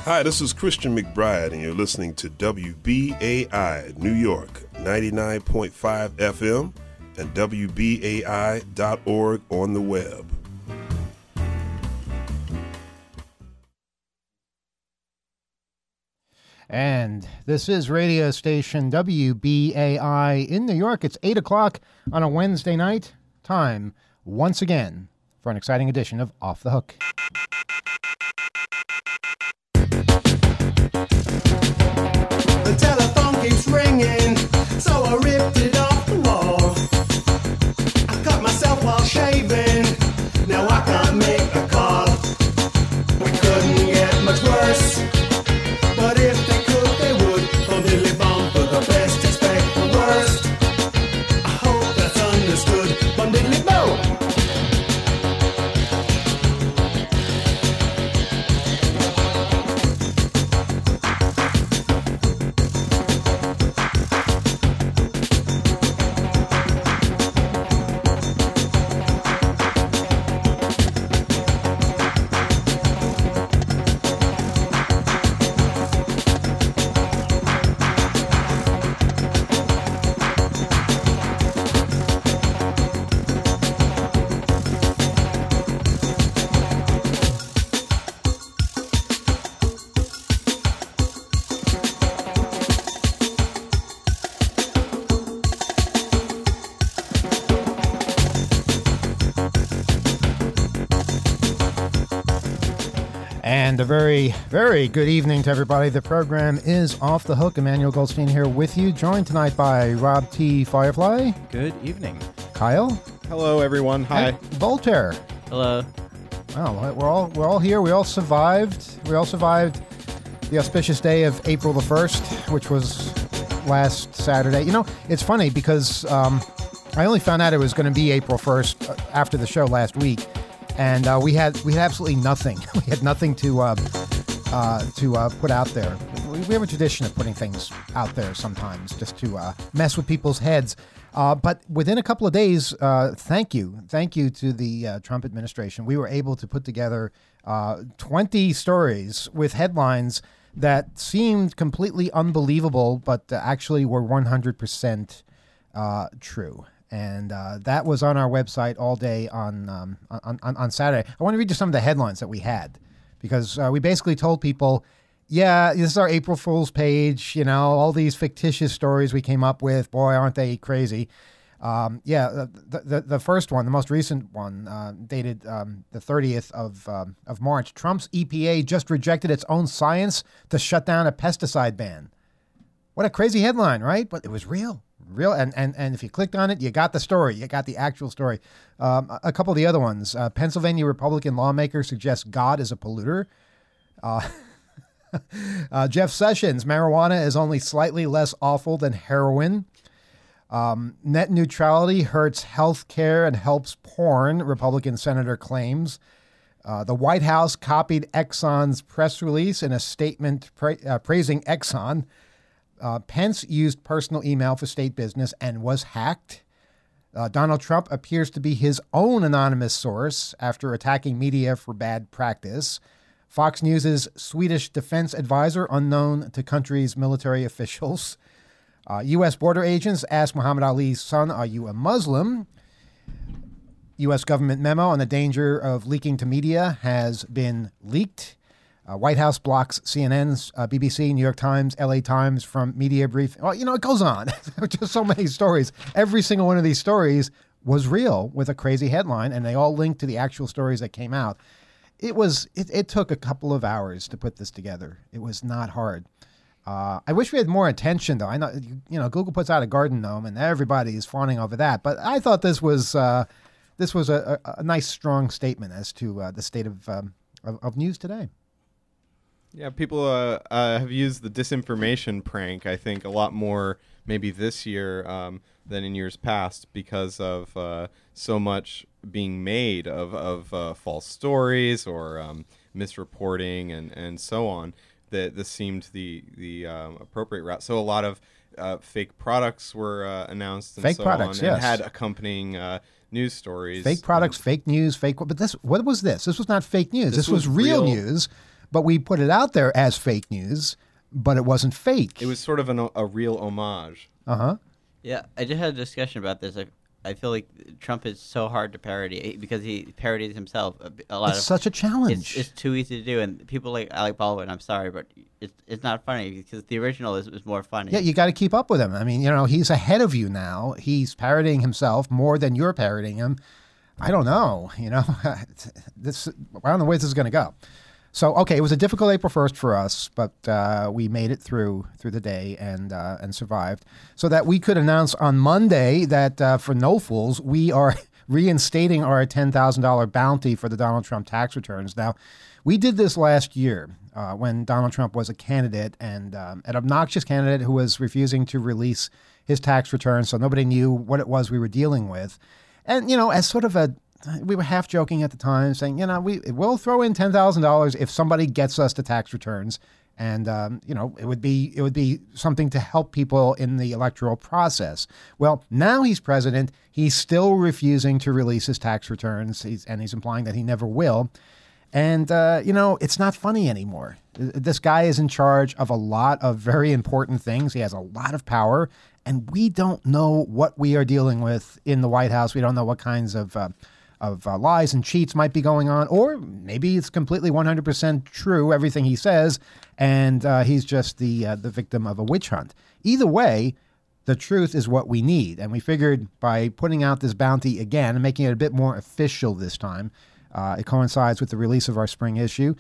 Hi, this is Christian McBride, and you're listening to WBAI New York, 99.5 FM, and WBAI.org on the web. And this is radio station WBAI in New York. It's 8 o'clock on a Wednesday night. Time, once again, for an exciting edition of Off the Hook. The telephone keeps ringing, so I ripped it off the wall. I cut myself while shaving, now I can't make a call. We couldn't get much worse, but if they could, they would. Bum diddly bum, for the best, expect the worst. I hope that's understood. Bum diddly bum. And a very, very good evening to everybody. The program is Off the Hook. Emmanuel Goldstein here with you, joined tonight by Rob T. Firefly. Good evening. Kyle. Hello, everyone. Hi. And Voltaire. Hello. Wow, we're all here. We all survived. We all survived the auspicious day of April the 1st, which was last Saturday. You know, it's funny because I only found out it was going to be April 1st after the show last week. And we had absolutely nothing. We had nothing to put out there. We have a tradition of putting things out there sometimes just to mess with people's heads. But within a couple of days, thank you to the Trump administration. We were able to put together 20 stories with headlines that seemed completely unbelievable, but actually were 100% true. And that was on our website all day on Saturday. I want to read you some of the headlines that we had, because we basically told people, yeah, this is our April Fool's page, you know, all these fictitious stories we came up with. Boy, aren't they crazy. The first one, the most recent one, dated the 30th of March. Trump's EPA just rejected its own science to shut down a pesticide ban. What a crazy headline, right? But it was real. And if you clicked on it, you got the story. You got the actual story. A couple of the other ones. Pennsylvania Republican lawmaker suggests God is a polluter. Jeff Sessions, marijuana is only slightly less awful than heroin. Net neutrality hurts health care and helps porn, Republican senator claims. The White House copied Exxon's press release in a statement praising Exxon. Pence used personal email for state business and was hacked. Donald Trump appears to be his own anonymous source after attacking media for bad practice. Fox News' Swedish defense advisor unknown to country's military officials. U.S. border agents asked Muhammad Ali's son, "Are you a Muslim?" U.S. government memo on the danger of leaking to media has been leaked. White House blocks CNN's, BBC, New York Times, LA Times from media brief. Well, you know, it goes on. Just so many stories. Every single one of these stories was real with a crazy headline, and they all linked to the actual stories that came out. It took a couple of hours to put this together. It was not hard. I wish we had more attention, though. I know, you know, Google puts out a garden gnome, and everybody is fawning over that. But I thought this was a nice, strong statement as to the state of news today. Yeah, people have used the disinformation prank, I think, a lot more maybe this year than in years past because of so much being made of false stories or misreporting and so on, that this seemed the appropriate route. So a lot of fake products were announced and fake so products, on, yes. and had accompanying news stories. Fake products, fake news, fake. But what was this? This was not fake news. This was real news. but we put it out there as fake news, but it wasn't fake. It was sort of a real homage. Yeah, I just had a discussion about this. I feel like Trump is so hard to parody because he parodies himself a lot. It's such a challenge. It's too easy to do, and people like Alec Baldwin. I'm sorry, but it's not funny because the original is more funny. Yeah, you got to keep up with him. I mean, he's ahead of you now. He's parodying himself more than you're parodying him. I don't know. I don't know where this is going to go. So, okay, it was a difficult April 1st for us, but we made it through the day and survived, so that we could announce on Monday that for No Fools, we are reinstating our $10,000 bounty for the Donald Trump tax returns. Now, we did this last year when Donald Trump was a candidate, and an obnoxious candidate who was refusing to release his tax returns, so nobody knew what it was we were dealing with. And, as sort of we were half joking at the time, saying, we'll throw in $10,000 if somebody gets us the tax returns, and it would be something to help people in the electoral process. Well, now he's president. He's still refusing to release his tax returns, and he's implying that he never will. And it's not funny anymore. This guy is in charge of a lot of very important things. He has a lot of power, and we don't know what we are dealing with in the White House. We don't know what kinds of lies and cheats might be going on, or maybe it's completely 100% true, everything he says, and he's just the victim of a witch hunt. Either way, the truth is what we need, and we figured by putting out this bounty again and making it a bit more official this time, it coincides with the release of our spring issue.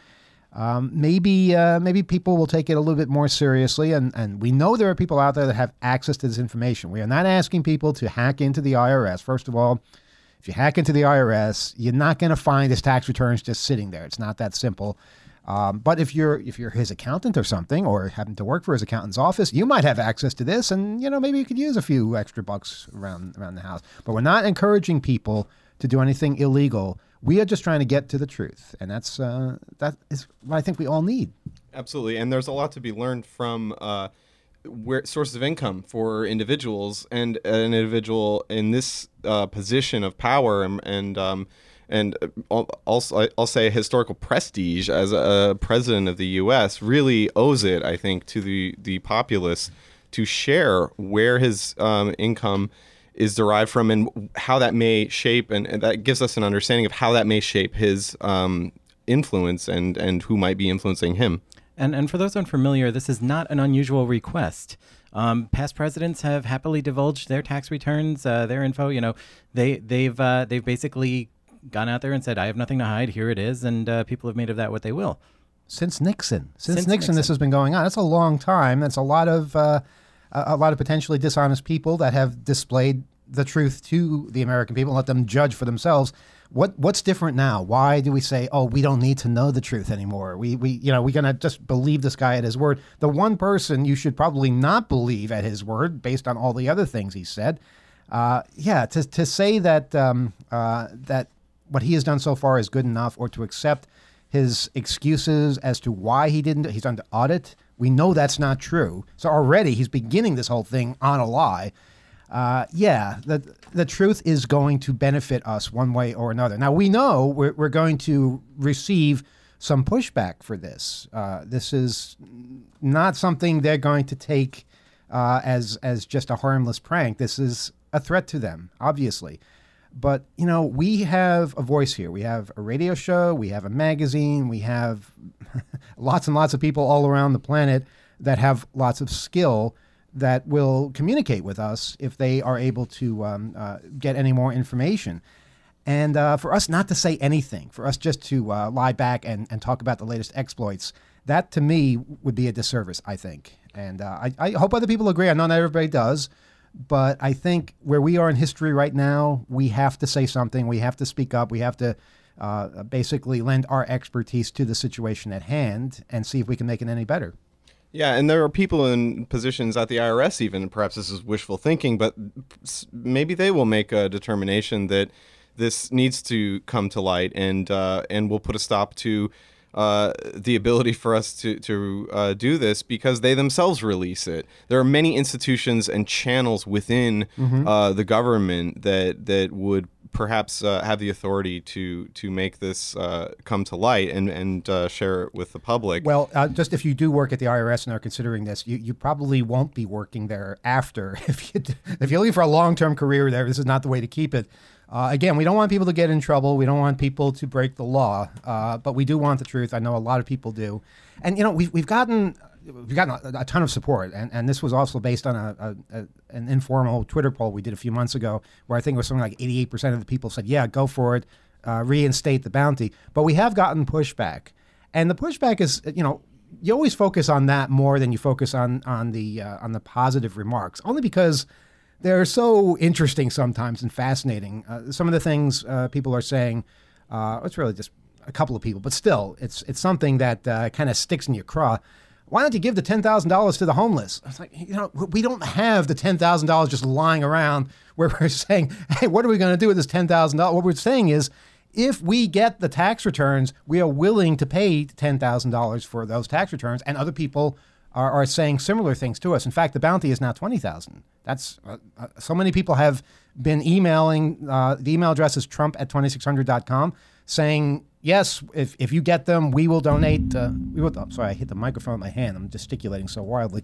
Maybe people will take it a little bit more seriously, and we know there are people out there that have access to this information. We are not asking people to hack into the IRS. First of all, if you hack into the IRS, you're not going to find his tax returns just sitting there. It's not that simple. But if you're his accountant or something, or happen to work for his accountant's office, you might have access to this, and maybe you could use a few extra bucks around the house. But we're not encouraging people to do anything illegal. We are just trying to get to the truth, and that is what I think we all need. Absolutely, and there's a lot to be learned from sources of income for individuals, and an individual in this position of power and also I'll say historical prestige as a president of the U.S. really owes it, I think, to the populace to share where his income is derived from and how that may shape, and that gives us an understanding of how that may shape his influence and who might be influencing him. And for those unfamiliar, this is not an unusual request. Past presidents have happily divulged their tax returns, their info. They've basically gone out there and said, "I have nothing to hide. Here it is," and people have made of that what they will. Since Nixon, this has been going on. It's a long time. That's a lot of potentially dishonest people that have displayed the truth to the American people and let them judge for themselves. What's different now? Why do we say, oh, we don't need to know the truth anymore? We're gonna just believe this guy at his word. The one person you should probably not believe at his word, based on all the other things he said. To say that that what he has done so far is good enough, or to accept his excuses as to why he's under audit. We know that's not true. So already he's beginning this whole thing on a lie. The truth is going to benefit us one way or another. Now, we know we're going to receive some pushback for this. This is not something they're going to take as just a harmless prank. This is a threat to them, obviously. But, we have a voice here. We have a radio show. We have a magazine. We have lots and lots of people all around the planet that have lots of skill that will communicate with us if they are able to get any more information. And for us not to say anything, for us just to lie back and talk about the latest exploits, that to me would be a disservice, I think. And I hope other people agree. I know not everybody does. But I think where we are in history right now, we have to say something. We have to speak up. We have to basically lend our expertise to the situation at hand and see if we can make it any better. Yeah, and there are people in positions at the IRS even, perhaps this is wishful thinking, but maybe they will make a determination that this needs to come to light and will put a stop to the ability for us to do this because they themselves release it. There are many institutions and channels within the government that would perhaps have the authority to make this come to light and share it with the public. Well, just if you do work at the IRS and are considering this, you probably won't be working there after. If you're looking for a long-term career there, this is not the way to keep it. Again, we don't want people to get in trouble. We don't want people to break the law, but we do want the truth. I know a lot of people do, and we've gotten a ton of support, and this was also based on an informal Twitter poll we did a few months ago, where I think it was something like 88% of the people said, "Yeah, go for it, reinstate the bounty." But we have gotten pushback, and the pushback is, you always focus on that more than you focus on the positive remarks, only because they're so interesting sometimes and fascinating. Some of the things people are saying, it's really just a couple of people, but still, it's something that kind of sticks in your craw. Why don't you give the $10,000 to the homeless? I was like, we don't have the $10,000 just lying around where we're saying, hey, what are we going to do with this $10,000? What we're saying is, if we get the tax returns, we are willing to pay $10,000 for those tax returns, and other people are saying similar things to us. In fact, the bounty is now $20,000. That's so many people have been emailing. The email address is trump@2600.com, saying, yes, if you get them, we will donate. Sorry, I hit the microphone with my hand. I'm gesticulating so wildly.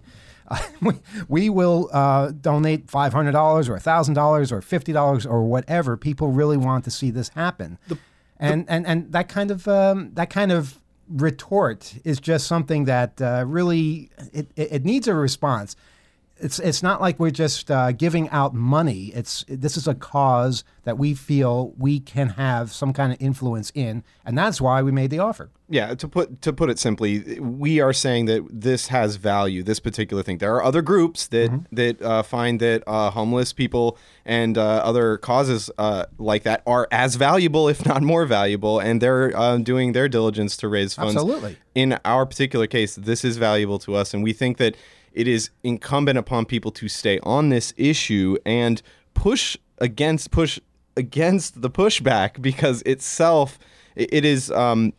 We will donate $500 or $1,000 or $50 or whatever. People really want to see this happen, and that kind of retort is just something that really it needs a response. It's not like we're just giving out money. This is a cause that we feel we can have some kind of influence in, and that's why we made the offer. Yeah, to put it simply, we are saying that this has value, this particular thing. There are other groups that find that homeless people and other causes like that are as valuable, if not more valuable, and they're doing their diligence to raise funds. Absolutely. In our particular case, this is valuable to us, and we think that it is incumbent upon people to stay on this issue and push against the pushback, because itself it is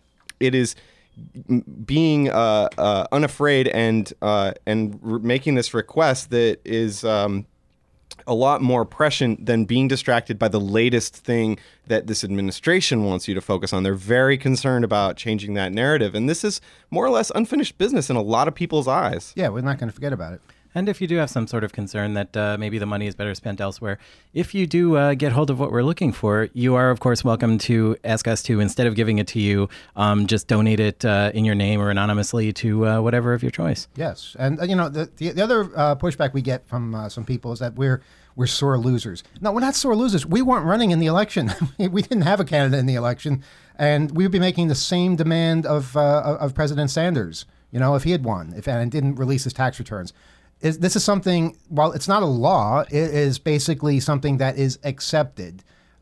being unafraid and making this request that is a lot more prescient than being distracted by the latest thing that this administration wants you to focus on. They're very concerned about changing that narrative, and this is more or less unfinished business in a lot of people's eyes. Yeah, we're not going to forget about it. And if you do have some sort of concern that maybe the money is better spent elsewhere, if you do get hold of what we're looking for, you are, of course, welcome to ask us to, instead of giving it to you, just donate it in your name or anonymously to whatever of your choice. Yes. And, the other pushback we get from some people is that we're sore losers. No, we're not sore losers. We weren't running in the election. We didn't have a candidate in the election, and we would be making the same demand of President Sanders, if he had won, and didn't release his tax returns. This is something, while it's not a law, it is basically something that is accepted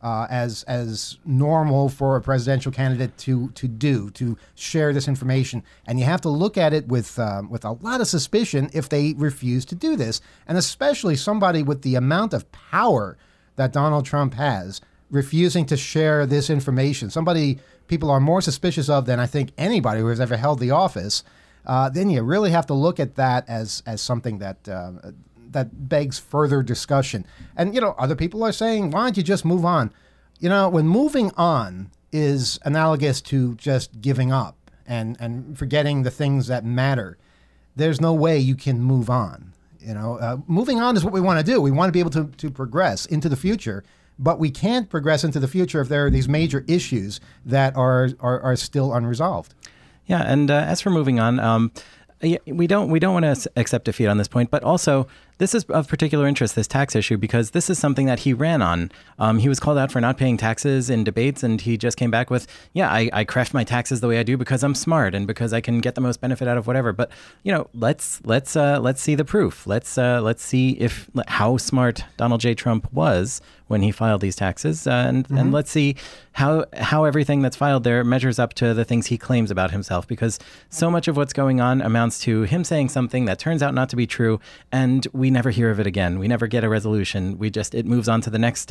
as normal for a presidential candidate to share this information. And you have to look at it with a lot of suspicion if they refuse to do this. And especially somebody with the amount of power that Donald Trump has refusing to share this information. Somebody people are more suspicious of than I think anybody who has ever held the office. Then you really have to look at that as something that begs further discussion. And, other people are saying, why don't you just move on? When moving on is analogous to just giving up and forgetting the things that matter, there's no way you can move on. Moving on is what we want to do. We want to be able to progress into the future, but we can't progress into the future if there are these major issues that are still unresolved. Yeah, and as for moving on, we don't want to accept defeat on this point, but also this is of particular interest, this tax issue, because this is something that he ran on. He was called out for not paying taxes in debates, and he just came back with, I craft my taxes the way I do because I'm smart and because I can get the most benefit out of whatever. But let's see the proof. Let's see how smart Donald J. Trump was when he filed these taxes, and let's see how everything that's filed there measures up to the things he claims about himself, because so much of what's going on amounts to him saying something that turns out not to be true, and we never hear of it again. We never get a resolution. It moves on to the next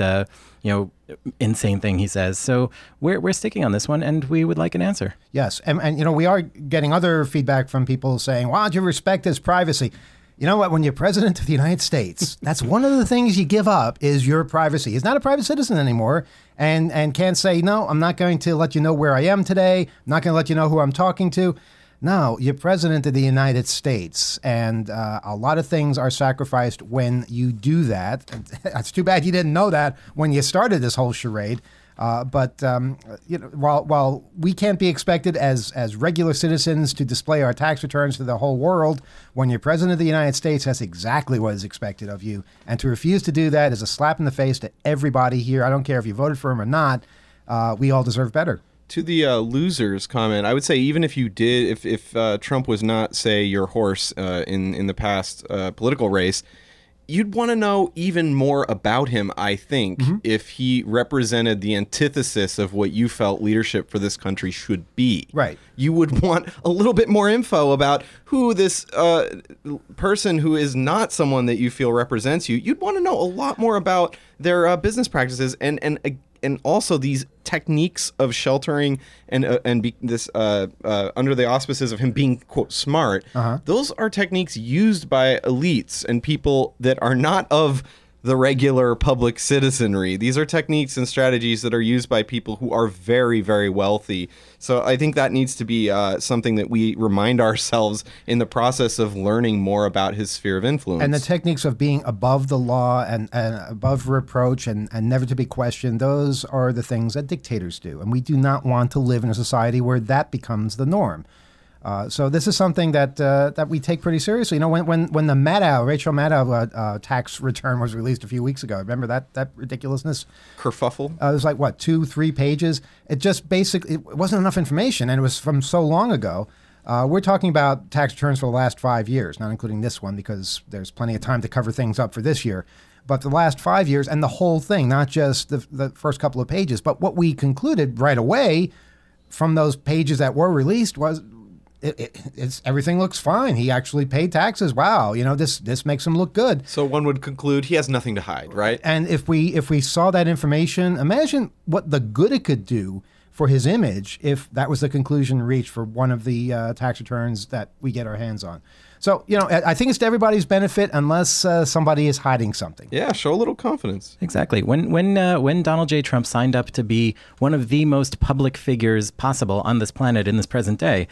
insane thing he says. So we're sticking on this one, and we would like an answer. Yes, and we are getting other feedback from people saying, why don't you respect his privacy? You know what? When you're president of the United States, that's one of the things you give up is your privacy. He's not a private citizen anymore and can't say, no, I'm not going to let you know where I am today. I'm not going to let you know who I'm talking to. No, you're president of the United States, and a lot of things are sacrificed when you do that. It's too bad you didn't know that when you started this whole charade. But while we can't be expected as regular citizens to display our tax returns to the whole world, when you're president of the United States, that's exactly what is expected of you. And to refuse to do that is a slap in the face to everybody here. I don't care if you voted for him or not. We all deserve better. To the losers comment, I would say even if you did, if Trump was not, say, your horse in the past political race, you'd want to know even more about him, I think, if he represented the antithesis of what you felt leadership for this country should be. Right. You would want a little bit more info about who this person who is not someone that you feel represents you. You'd want to know a lot more about their business practices and also these techniques of sheltering and this under the auspices of him being, quote, smart. Those are techniques used by elites and people that are not of the regular public citizenry. These are techniques and strategies that are used by people who are very, very wealthy. So I think that needs to be something that we remind ourselves in the process of learning more about his sphere of influence. And the techniques of being above the law and above reproach and never to be questioned, those are the things that dictators do. And we do not want to live in a society where that becomes the norm. So this is something that we take pretty seriously. You know, when the Rachel Maddow tax return was released a few weeks ago, remember that ridiculousness? Kerfuffle? It was like, 2-3 pages? It just basically, it wasn't enough information, and it was from so long ago. We're talking about tax returns for the last 5 years, not including this one, because there's plenty of time to cover things up for this year. But the last 5 years and the whole thing, not just the first couple of pages. But what we concluded right away from those pages that were released was, it's everything looks fine. He actually paid taxes. Wow, this makes him look good. So one would conclude he has nothing to hide, right? And if we saw that information, imagine what the good it could do for his image if that was the conclusion reached for one of the tax returns that we get our hands on. So, I think it's to everybody's benefit unless somebody is hiding something. Yeah, show a little confidence. Exactly. When Donald J. Trump signed up to be one of the most public figures possible on this planet in this present day,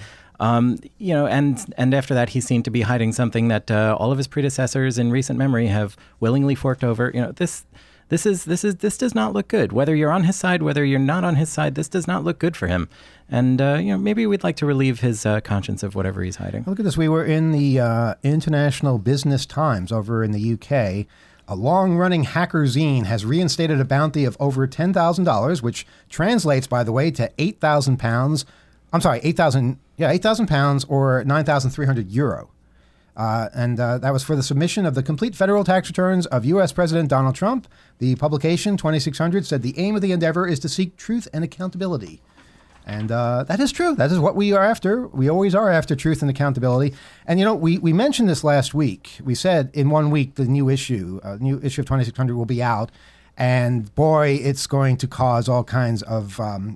and after that, he seemed to be hiding something that all of his predecessors in recent memory have willingly forked over. This does not look good. Whether you're on his side, whether you're not on his side, this does not look good for him. And maybe we'd like to relieve his conscience of whatever he's hiding. Look at this. We were in the International Business Times over in the UK. A long-running hacker zine has reinstated a bounty of over $10,000, which translates, by the way, to £8,000. I'm sorry, 8,000 pounds or 9,300 euro. And that was for the submission of the complete federal tax returns of U.S. President Donald Trump. The publication, 2600, said the aim of the endeavor is to seek truth and accountability. And that is true. That is what we are after. We always are after truth and accountability. And, we mentioned this last week. We said in 1 week the new issue of 2600 will be out. And, boy, it's going to cause all kinds of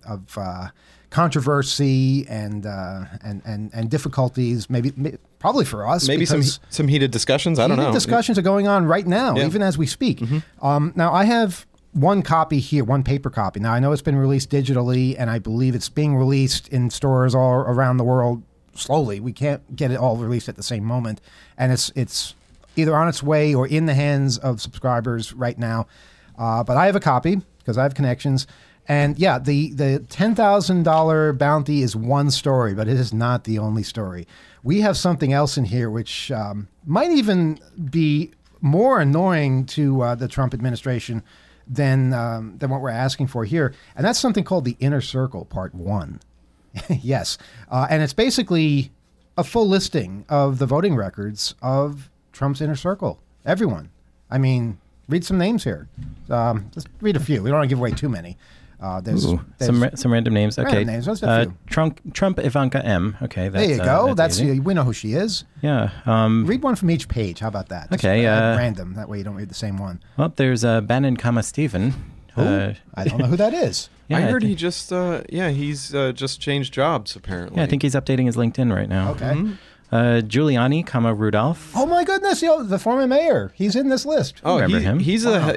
controversy and difficulties, probably for us. Maybe some heated discussions. I don't know. Discussions are going on right now, even as we speak. Now, I have one copy here, one paper copy. Now, I know it's been released digitally, and I believe it's being released in stores all around the world slowly. We can't get it all released at the same moment, and it's either on its way or in the hands of subscribers right now. But I have a copy because I have connections. And yeah, the $10,000 bounty is one story, but it is not the only story. We have something else in here which might even be more annoying to the Trump administration than what we're asking for here. And that's something called the Inner Circle, Part 1. Yes. And it's basically a full listing of the voting records of Trump's Inner Circle. Everyone. I mean, read some names here. Just read a few. We don't want to give away too many. There's some random names. Okay, random names. Let's do a few. Trump Ivanka M. Okay, there you go. That's we know who she is. Yeah. Read one from each page. How about that? Okay. Just, random. That way you don't read the same one. Well, there's Bannon, Stephen. I don't know who that is. Yeah, I heard he just he's just changed jobs apparently. Yeah, I think he's updating his LinkedIn right now. Okay. Giuliani, Rudolph. Oh my goodness, the former mayor. He's in this list. Oh, Remember him? He's a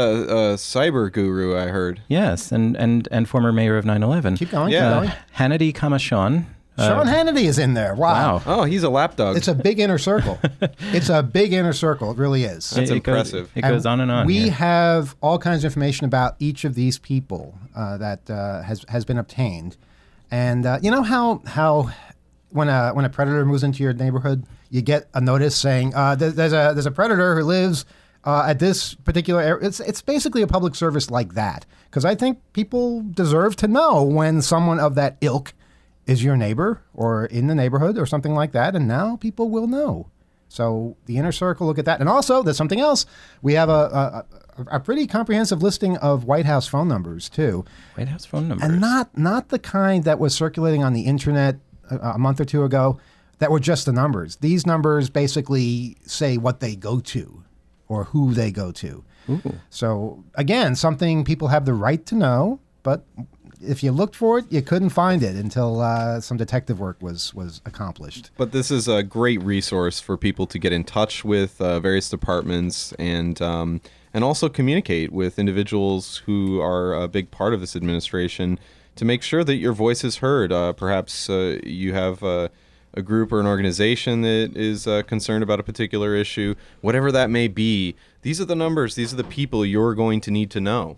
cyber guru, I heard. Yes, and former mayor of 9/11. Keep going, Yeah. keep going. Hannity, Sean. Sean Hannity is in there. Wow. Wow. Oh, he's a lapdog. It's a big inner circle. It's a big inner circle. It really is. That's impressive. It goes on and on. We here. have all kinds of information about each of these people that has been obtained, and you know how when a predator moves into your neighborhood, you get a notice saying there's a predator who lives at this particular area. It's basically a public service like that, because I think people deserve to know when someone of that ilk is your neighbor or in the neighborhood or something like that, and now people will know. So the inner circle, look at that. And also, there's something else. We have a pretty comprehensive listing of White House phone numbers, too. White House phone numbers. And not the kind that was circulating on the internet a month or two ago that were just the numbers. These numbers basically say what they go to or who they go to. Ooh. So, again, something people have the right to know, but if you looked for it, you couldn't find it until some detective work was accomplished. But this is a great resource for people to get in touch with various departments and also communicate with individuals who are a big part of this administration to make sure that your voice is heard. Perhaps you have a group or an organization that is concerned about a particular issue, whatever that may be. These are the numbers. These are the people you're going to need to know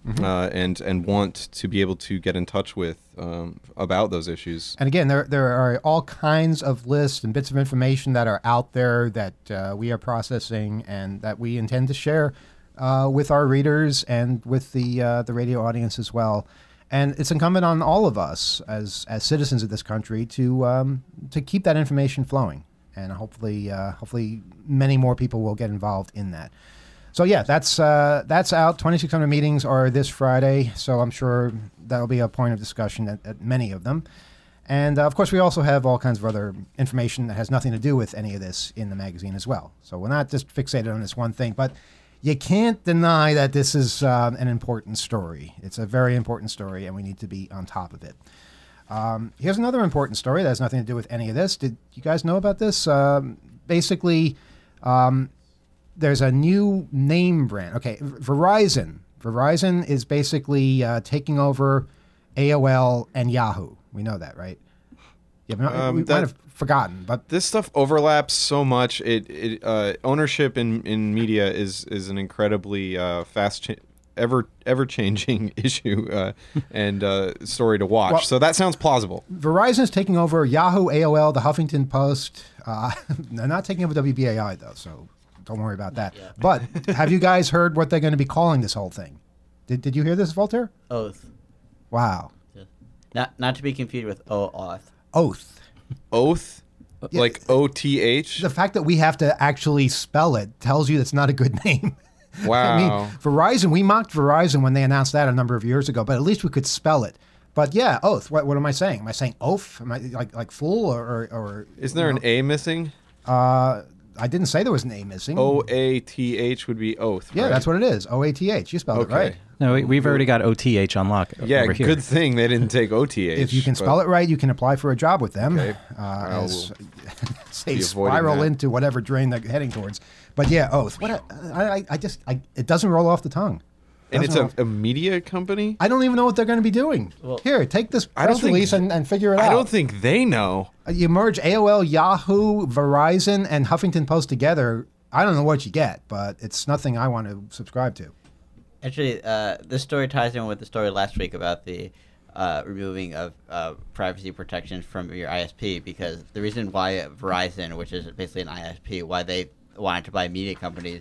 and want to be able to get in touch with about those issues. And again, there are all kinds of lists and bits of information that are out there that we are processing and that we intend to share with our readers and with the radio audience as well. And it's incumbent on all of us as citizens of this country to keep that information flowing, and hopefully many more people will get involved in that. So yeah, that's out. 2600 meetings are this Friday, so I'm sure that'll be a point of discussion at many of them. And of course, we also have all kinds of other information that has nothing to do with any of this in the magazine as well. So we're not just fixated on this one thing, but you can't deny that this is an important story. It's a very important story, and we need to be on top of it. Here's another important story that has nothing to do with any of this. Did you guys know about this? Basically, there's a new name brand. Okay, Verizon. Verizon is basically taking over AOL and Yahoo. We know that, right? Yeah, we might have forgotten, but this stuff overlaps so much. Ownership in media is an incredibly ever changing issue and story to watch. Well, so that sounds plausible. Verizon is taking over Yahoo, AOL, the Huffington Post. They're not taking over WBAI though, so don't worry about that. Yeah. But have you guys heard what they're going to be calling this whole thing? Did you hear this, Voltaire? Oath. Wow. Not to be confused with Oath. Oath. Oath? Yeah. Like OTH? The fact that we have to actually spell it tells you it's not a good name. Wow. I mean, Verizon, we mocked Verizon when they announced that a number of years ago, but at least we could spell it. But yeah, oath. What am I saying? Am I saying oaf? Am I like fool or Isn't there an A missing? I didn't say there was an A missing. OATH would be oath. Yeah, right? that's what it is. OATH. You spelled it right. No, we've already got OTH on lock. Yeah, over here. good thing they didn't take OTH. If you can spell it right, you can apply for a job with them. Okay. As say be avoiding spiral that. into whatever drain they're heading towards. But yeah, oath. It doesn't roll off the tongue. And it's Doesn't roll- a media company? I don't even know what they're going to be doing. Well, Here, take this I don't press think- release and figure it out. I don't think they know. You merge AOL, Yahoo, Verizon, and Huffington Post together. I don't know what you get, but it's nothing I want to subscribe to. Actually, this story ties in with the story last week about the removing of privacy protections from your ISP, because the reason why Verizon, which is basically an ISP, why they wanted to buy media companies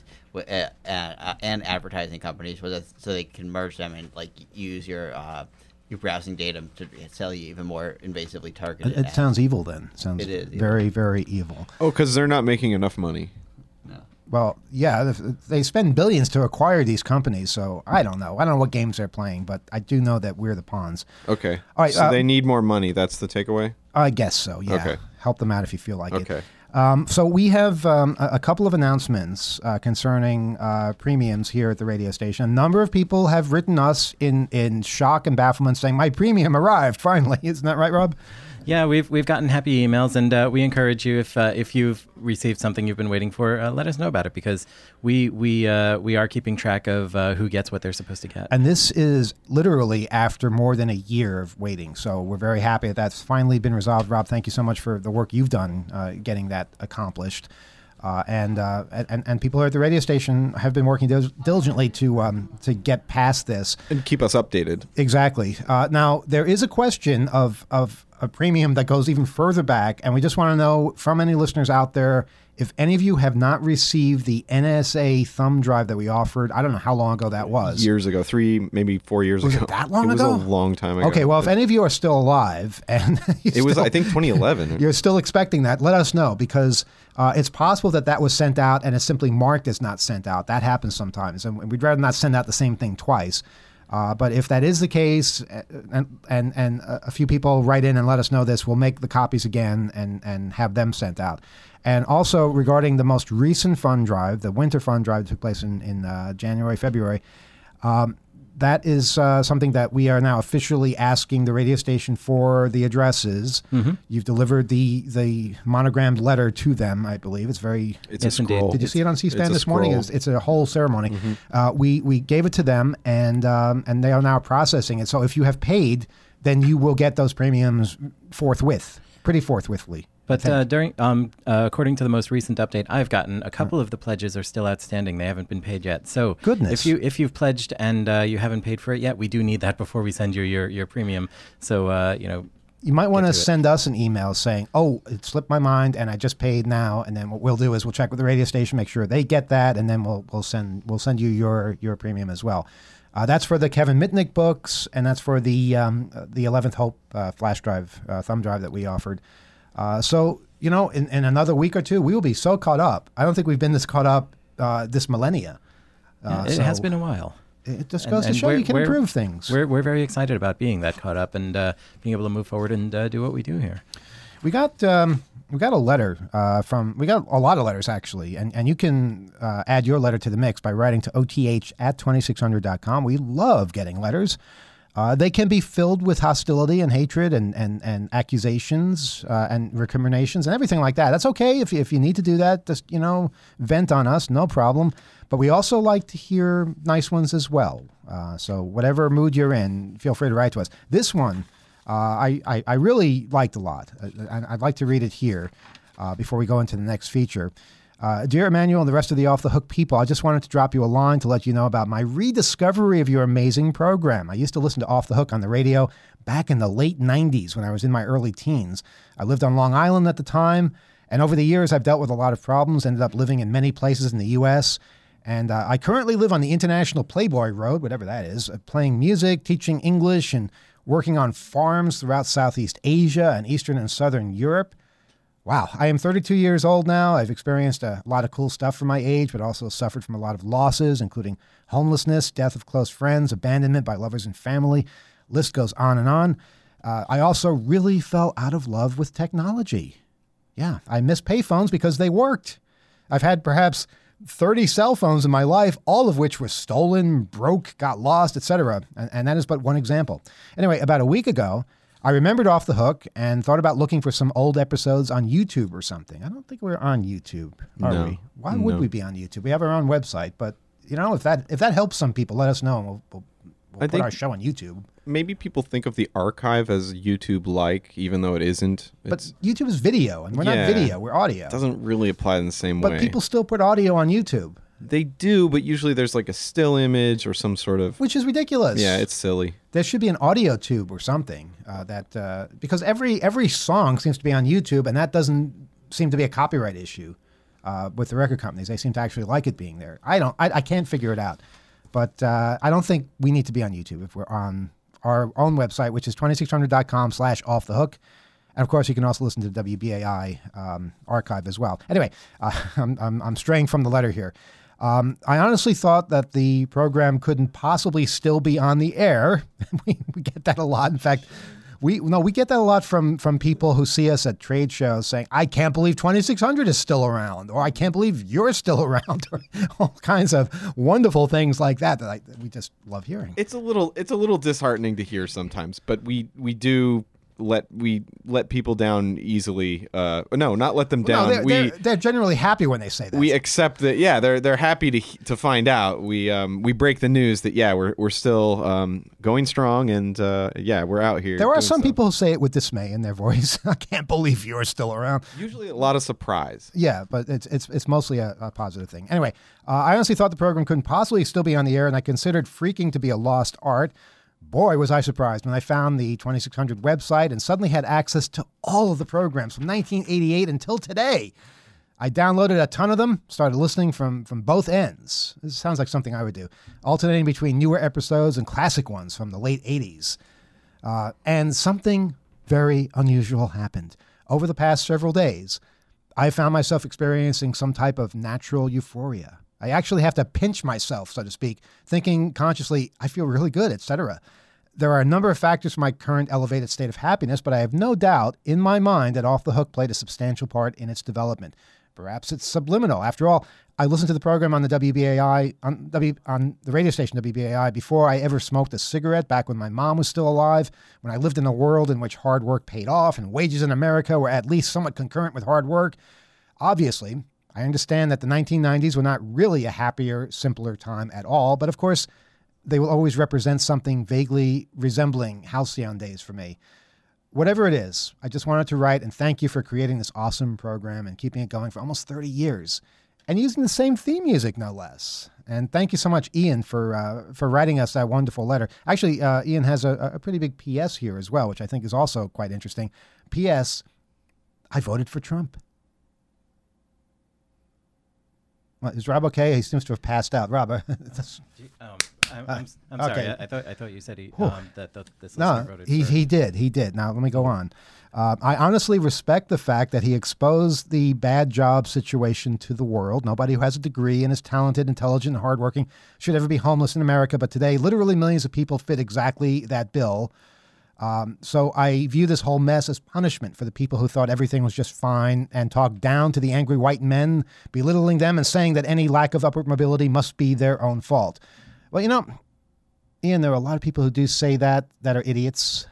and advertising companies was so they can merge them and like use your browsing data to sell you even more invasively targeted It ads. sounds evil then. Sounds It is evil. very, very evil. Oh, because they're not making enough money. No. Well, yeah, they spend billions to acquire these companies, so I don't know. I don't know what games they're playing, but I do know that we're the pawns. Okay. All right, so they need more money. That's the takeaway? I guess so, yeah. Okay. Help them out if you feel like it. Okay. So we have a couple of announcements concerning premiums here at the radio station. A number of people have written us in shock and bafflement saying, my premium arrived, finally. Isn't that right, Rob? Yeah, we've gotten happy emails, and we encourage you if you've received something you've been waiting for, let us know about it, because we are keeping track of who gets what they're supposed to get. And this is literally after more than a year of waiting. So we're very happy that that's finally been resolved. Rob, thank you so much for the work you've done getting that accomplished. And people here at the radio station have been working diligently to get past this And keep us updated. Exactly. Now there is a question of a premium that goes even further back, and we just want to know from any listeners out there if any of you have not received the NSA thumb drive that we offered. I don't know how long ago that was. Years ago, 3, maybe 4 years Was ago. it that long It ago? was a long time ago. Okay, well, if any of you are still alive and It was, I think, 2011. you're still expecting that, let us know, because it's possible that was sent out and it's simply marked as not sent out. That happens sometimes, and we'd rather not send out the same thing twice. But if that is the case, and a few people write in and let us know this, we'll make the copies again and have them sent out. And also regarding the most recent fund drive, the winter fund drive that took place in January, February, that is something that we are now officially asking the radio station for the addresses. Mm-hmm. You've delivered the monogrammed letter to them, I believe. It's very... It's Yes, a indeed. scroll. Did you see it on C-SPAN It's a this morning? scroll. It's a whole ceremony. Mm-hmm. We gave it to them, and they are now processing it. So if you have paid, then you will get those premiums forthwith, pretty forthwithly. But according to the most recent update I've gotten, a couple of the pledges are still outstanding. They haven't been paid yet. So Goodness. if you've pledged and you haven't paid for it yet, we do need that before we send you your premium. So You might want to to it. send us an email saying, "Oh, it slipped my mind, and I just paid now." And then what we'll do is we'll check with the radio station, make sure they get that, and then we'll send you your premium as well. That's for the Kevin Mitnick books, and that's for the 11th Hope flash drive, thumb drive that we offered. So, in another week or two, we will be so caught up. I don't think we've been this caught up this millennia. it has been a while. It just goes to And show you can we're- improve things. We're very excited about being that caught up and being able to move forward and do what we do here. We got a letter we got a lot of letters actually, and you can add your letter to the mix by writing to oth@2600.com. We love getting letters. They can be filled with hostility and hatred and accusations and recriminations and everything like that. That's okay if you need to do that. Just vent on us, no problem. But we also like to hear nice ones as well. So whatever mood you're in, feel free to write to us. This one I really liked a lot. I'd like to read it here before we go into the next feature. Dear Emmanuel and the rest of the Off the Hook people, I just wanted to drop you a line to let you know about my rediscovery of your amazing program. I used to listen to Off the Hook on the radio back in the late 90s when I was in my early teens. I lived on Long Island at the time, and over the years I've dealt with a lot of problems, ended up living in many places in the U.S., and I currently live on the International Playboy Road, whatever that is, playing music, teaching English, and working on farms throughout Southeast Asia and Eastern and Southern Europe. Wow, I am 32 years old now. I've experienced a lot of cool stuff for my age, but also suffered from a lot of losses, including homelessness, death of close friends, abandonment by lovers and family. List goes on and on. I also really fell out of love with technology. Yeah, I miss payphones because they worked. I've had perhaps 30 cell phones in my life, all of which were stolen, broke, got lost, etc. And that is but one example. Anyway, about a week ago, I remembered Off the Hook and thought about looking for some old episodes on YouTube or something. I don't think we're on YouTube, are No. we? Why would No. we be on YouTube? We have our own website, but if that helps some people, let us know, and we'll I put think- our show on YouTube. Maybe people think of the archive as YouTube-like, even though it isn't. But It's- YouTube is video, and we're not Yeah. video; we're audio. it doesn't really apply in the same But way. people still put audio on YouTube, They do, but usually there's like a still image or some sort of... which is ridiculous. Yeah, it's silly. There should be an audio tube or something because every song seems to be on YouTube, and that doesn't seem to be a copyright issue with the record companies. They seem to actually like it being there. I can't figure it out, but I don't think we need to be on YouTube if we're on our own website, which is 2600.com/offthehook. And of course, you can also listen to the WBAI archive as well. Anyway, I'm straying from the letter here. I honestly thought that the program couldn't possibly still be on the air. we get that a lot. In fact, we get that a lot from people who see us at trade shows saying, "I can't believe 2600 is still around," or "I can't believe you're still around," or all kinds of wonderful things like that that we just love hearing. It's a little disheartening to hear sometimes, but we do let people down easily. No, not let them down. No, they're generally happy when they say that. We accept that. Yeah, they're happy to find out. We break the news that we're still going strong, and we're out here. There are some people who say it with dismay in their voice. I can't believe you're still around. Usually a lot of surprise. Yeah, but it's mostly a positive thing. Anyway, I honestly thought the program couldn't possibly still be on the air, and I considered Freaking to be a lost art. Boy, was I surprised when I found the 2600 website and suddenly had access to all of the programs from 1988 until today. I downloaded a ton of them, started listening from both ends. This sounds like something I would do, alternating between newer episodes and classic ones from the late 80s. And something very unusual happened. Over the past several days, I found myself experiencing some type of natural euphoria. I actually have to pinch myself, so to speak, thinking consciously, I feel really good, etc. There are a number of factors for my current elevated state of happiness, but I have no doubt in my mind that Off the Hook played a substantial part in its development. Perhaps it's subliminal. After all, I listened to the program on the WBAI, on the radio station WBAI before I ever smoked a cigarette, back when my mom was still alive, when I lived in a world in which hard work paid off and wages in America were at least somewhat concurrent with hard work. Obviously, I understand that the 1990s were not really a happier, simpler time at all, but of course, they will always represent something vaguely resembling halcyon days for me. Whatever it is, I just wanted to write and thank you for creating this awesome program and keeping it going for almost 30 years, and using the same theme music, no less. And thank you so much, Ian, for writing us that wonderful letter. Actually, Ian has a pretty big P.S. here as well, which I think is also quite interesting. P.S. I voted for Trump. Is Rob okay? He seems to have passed out. Rob, I'm sorry. Okay. I thought you said this no, listener voted for. he did. Now let me go on. I honestly respect the fact that he exposed the bad job situation to the world. Nobody who has a degree and is talented, intelligent, and hardworking should ever be homeless in America. But today, literally millions of people fit exactly that bill. So I view this whole mess as punishment for the people who thought everything was just fine and talked down to the angry white men, belittling them and saying that any lack of upward mobility must be their own fault. Well, Ian, there are a lot of people who do say that are idiots.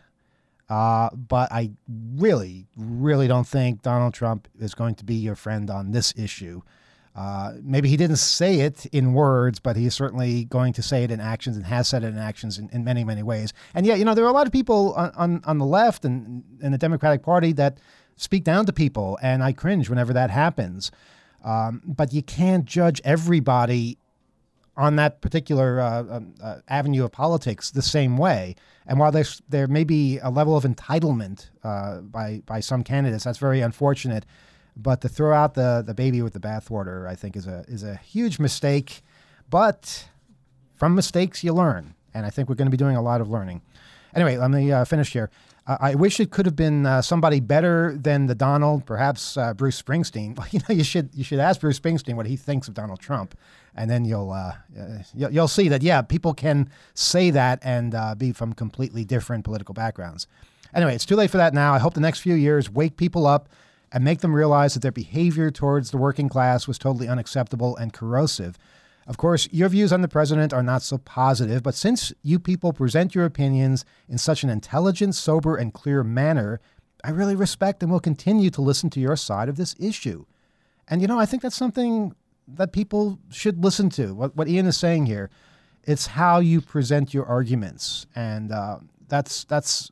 But I really, really don't think Donald Trump is going to be your friend on this issue. Maybe he didn't say it in words, but he is certainly going to say it in actions and has said it in actions in many, many ways. And yet, there are a lot of people on the left and in the Democratic Party that speak down to people, and I cringe whenever that happens. But you can't judge everybody on that particular avenue of politics the same way. And while there may be a level of entitlement by some candidates, that's very unfortunate. But to throw out the baby with the bathwater, I think, is a huge mistake. But from mistakes, you learn. And I think we're going to be doing a lot of learning. Anyway, let me finish here. I wish it could have been somebody better than the Donald, perhaps Bruce Springsteen. Well, you should ask Bruce Springsteen what he thinks of Donald Trump, and then you'll see that people can say that and be from completely different political backgrounds. Anyway, it's too late for that now. I hope the next few years wake people up and make them realize that their behavior towards the working class was totally unacceptable and corrosive. Of course, your views on the president are not so positive, but since you people present your opinions in such an intelligent, sober, and clear manner, I really respect and will continue to listen to your side of this issue. And, I think that's something that people should listen to. What Ian is saying here, it's how you present your arguments. And that's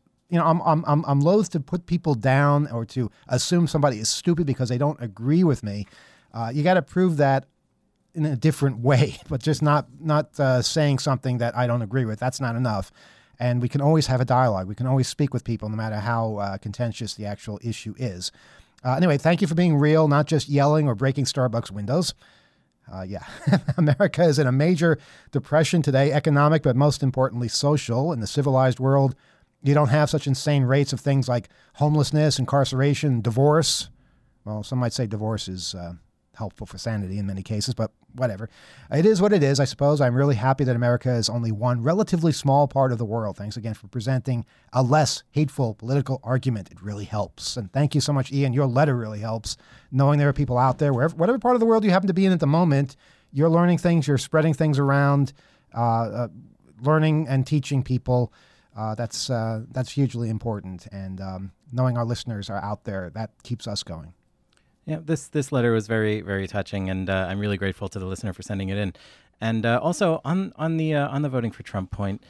I'm loath to put people down or to assume somebody is stupid because they don't agree with me. You got to prove that in a different way, but just not saying something that I don't agree with. That's not enough. And we can always have a dialogue. We can always speak with people no matter how contentious the actual issue is. Anyway, thank you for being real, not just yelling or breaking Starbucks windows. America is in a major depression today, economic, but most importantly, social. In the civilized world, you don't have such insane rates of things like homelessness, incarceration, divorce. Well, some might say divorce is helpful for sanity in many cases, but whatever. It is what it is, I suppose. I'm really happy that America is only one relatively small part of the world. Thanks again for presenting a less hateful political argument. It really helps. And thank you so much, Ian. Your letter really helps. Knowing there are people out there, whatever part of the world you happen to be in at the moment, you're learning things, you're spreading things around, learning and teaching people. That's hugely important. And knowing our listeners are out there, that keeps us going. Yeah, this letter was very, very touching, and I'm really grateful to the listener for sending it in. And also on the voting for Trump point,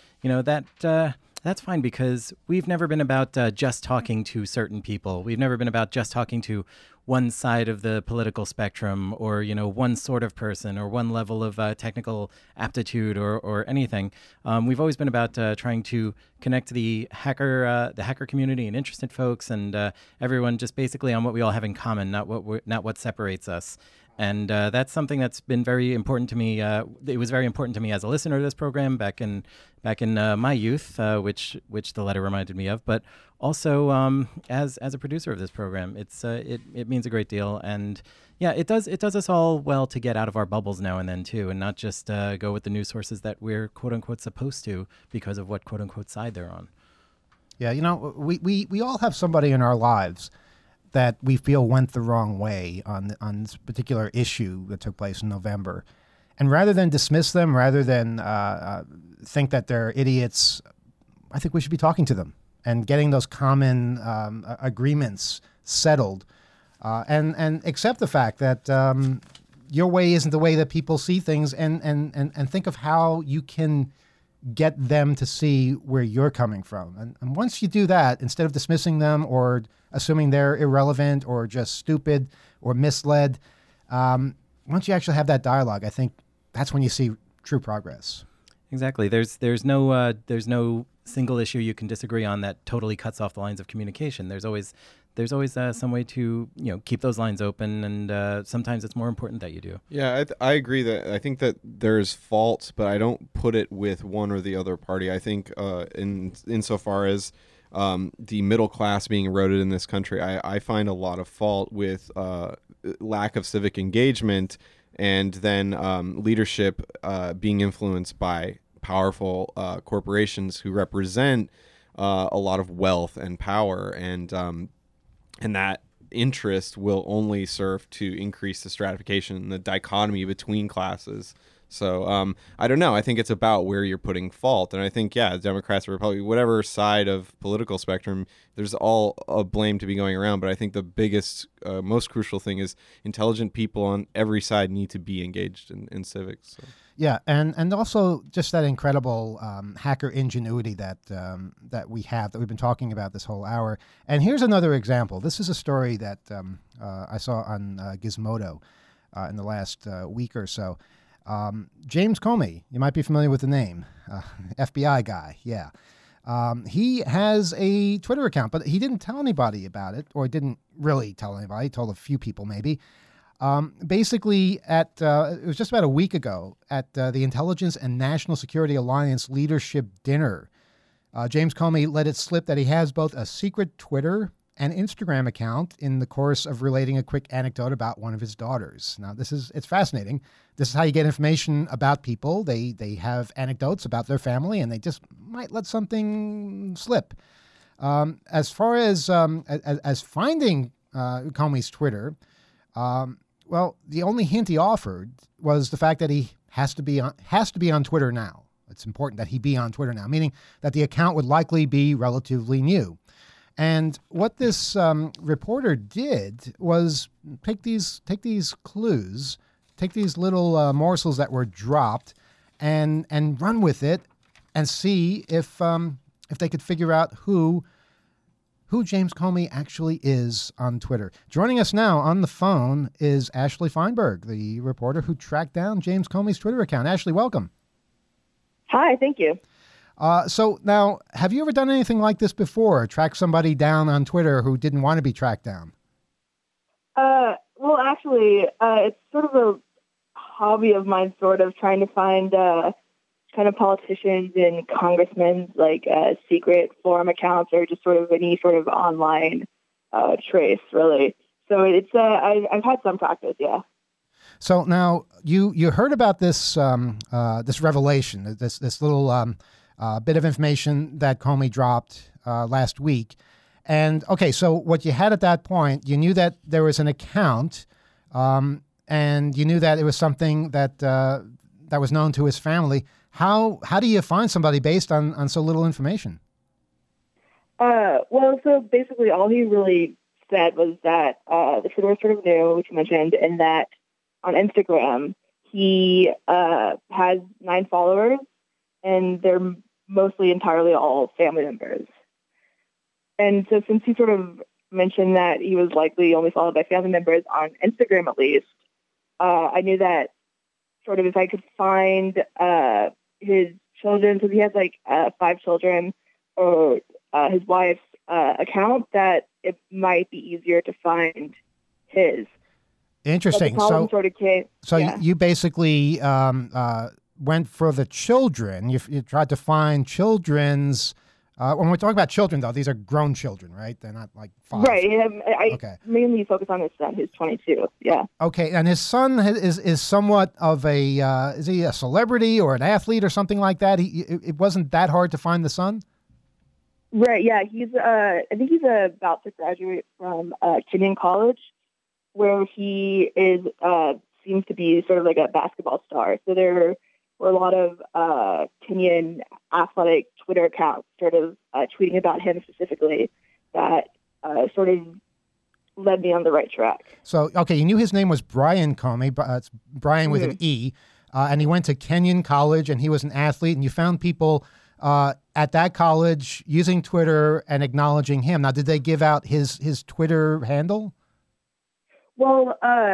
that's fine, because we've never been about just talking to certain people. We've never been about just talking to one side of the political spectrum, or one sort of person, or one level of technical aptitude, or anything. We've always been about trying to connect the hacker community and interested folks and everyone, just basically on what we all have in common, not what separates us. And that's something that's been very important to me. It was very important to me as a listener to this program back in my youth, which the letter reminded me of. But also as a producer of this program, it means a great deal. And yeah, it does us all well to get out of our bubbles now and then too, and not just go with the news sources that we're quote unquote supposed to because of what quote unquote side they're on. Yeah, we all have somebody in our lives that we feel went the wrong way on this particular issue that took place in November. And rather than dismiss them, rather than think that they're idiots, I think we should be talking to them and getting those common agreements settled, and accept the fact that your way isn't the way that people see things, and think of how you can get them to see where you're coming from. And once you do that, instead of dismissing them or assuming they're irrelevant or just stupid or misled, once you actually have that dialogue, I think that's when you see true progress. Exactly. There's no single issue you can disagree on that totally cuts off the lines of communication. There's always some way to keep those lines open, and sometimes it's more important that you do. Yeah, I agree that I think that there's fault, but I don't put it with one or the other party. I think insofar as the middle class being eroded in this country, I find a lot of fault with lack of civic engagement, and then leadership being influenced by powerful corporations who represent a lot of wealth and power, and that interest will only serve to increase the stratification, the dichotomy between classes. So I don't know. I think it's about where you're putting fault. And I think, Democrats or Republicans, whatever side of political spectrum, there's all a blame to be going around. But I think the biggest, most crucial thing is intelligent people on every side need to be engaged in civics. So. Yeah, and also just that incredible hacker ingenuity that we have, that we've been talking about this whole hour. And here's another example. This is a story that I saw on Gizmodo in the last week or so. James Comey, you might be familiar with the name, FBI guy, yeah. He has a Twitter account, but he didn't tell anybody about it, or didn't really tell anybody. He told a few people maybe. Basically, it was just about a week ago at the Intelligence and National Security Alliance Leadership Dinner, James Comey let it slip that he has both a secret Twitter and Instagram account in the course of relating a quick anecdote about one of his daughters. Now, it's fascinating. This is how you get information about people. They have anecdotes about their family, and they just might let something slip. As far as finding Comey's Twitter, well, the only hint he offered was the fact that he has to be on Twitter now. It's important that he be on Twitter now, meaning that the account would likely be relatively new. And what this reporter did was take these clues, take these little morsels that were dropped, and run with it, and see if they could figure out who James Comey actually is on Twitter. Joining us now on the phone is Ashley Feinberg, the reporter who tracked down James Comey's Twitter account. Ashley, welcome. Hi, thank you. So now, have you ever done anything like this before? Track somebody down on Twitter who didn't want to be tracked down? Well, actually, it's sort of a hobby of mine, sort of trying to find kind of politicians and congressmen's secret forum accounts, or just sort of any sort of online trace, really. So it's I've had some practice, yeah. So now you heard about this this revelation, this little bit of information that Comey dropped last week. And okay, so what you had at that point, you knew that there was an account, and you knew that it was something that that was known to his family. How do you find somebody based on so little information? Well, so basically all he really said was that the Twitter was sort of new, which you mentioned, and that on Instagram he has 9 followers, and they're mostly entirely all family members. And so since he sort of mentioned that he was likely only followed by family members on Instagram at least, I knew that sort of if I could find his children, because he has like 5 children, or his wife's account, that it might be easier to find his. Interesting. But the problem sort of came. So yeah. you basically went for the children. You tried to find children's. When we're talking about children, though, these are grown children, right? They're not like 5. Right. I Okay. mainly focus on his son, who's 22. Yeah. Okay, and his son is somewhat of a is he a celebrity or an athlete or something like that? It wasn't that hard to find the son. Right. Yeah. He's. I think he's about to graduate from Kenyon College, where he is seems to be sort of like a basketball star. So there were a lot of Kenyon athletic Twitter accounts sort of tweeting about him specifically that sort of led me on the right track. So, okay, you knew his name was Brian Comey. It's Brian with an E, and he went to Kenyon College, and he was an athlete, and you found people at that college using Twitter and acknowledging him. Now, did they give out his Twitter handle? Well,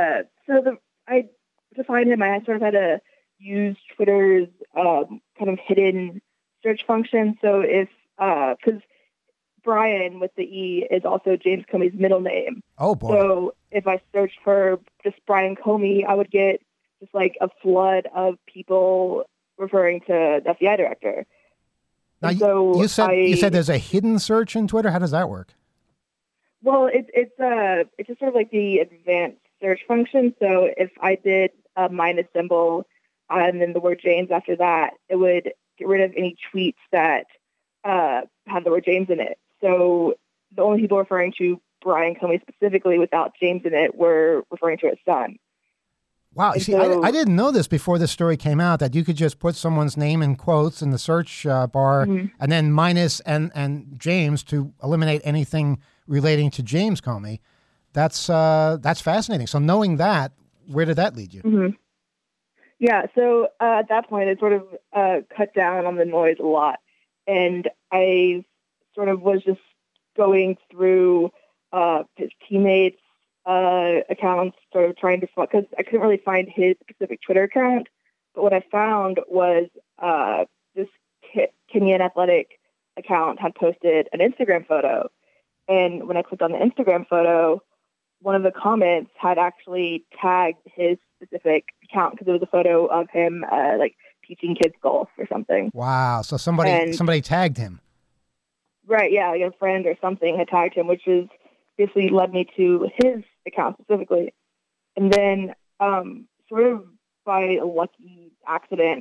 to find him, I sort of had to use Twitter's kind of hidden search function. So if, because Brian with the E is also James Comey's middle name. Oh, boy. So if I searched for just Brian Comey, I would get just like a flood of people referring to the FBI director. Now, So you said there's a hidden search in Twitter. How does that work? Well, it's just sort of like the advanced search function. So if I did a minus symbol and then the word James after that, it would get rid of any tweets that had the word James in it. So the only people referring to Brian Comey specifically without James in it were referring to his son. Wow. And See, so- I didn't know this before this story came out, that you could just put someone's name in quotes in the search bar and then minus and James to eliminate anything relating to James Comey. That's fascinating. So knowing that, where did that lead you? Mm-hmm. Yeah, so at that point, it sort of cut down on the noise a lot. And I sort of was just going through his teammates' accounts, sort of trying to, because I couldn't really find his specific Twitter account. But what I found was this Kenyon athletic account had posted an Instagram photo. And when I clicked on the Instagram photo, one of the comments had actually tagged his specific account because it was a photo of him like teaching kids golf or something. Wow. So somebody tagged him. Right. Yeah. Like a friend or something had tagged him, which is basically led me to his account specifically. And then sort of by a lucky accident,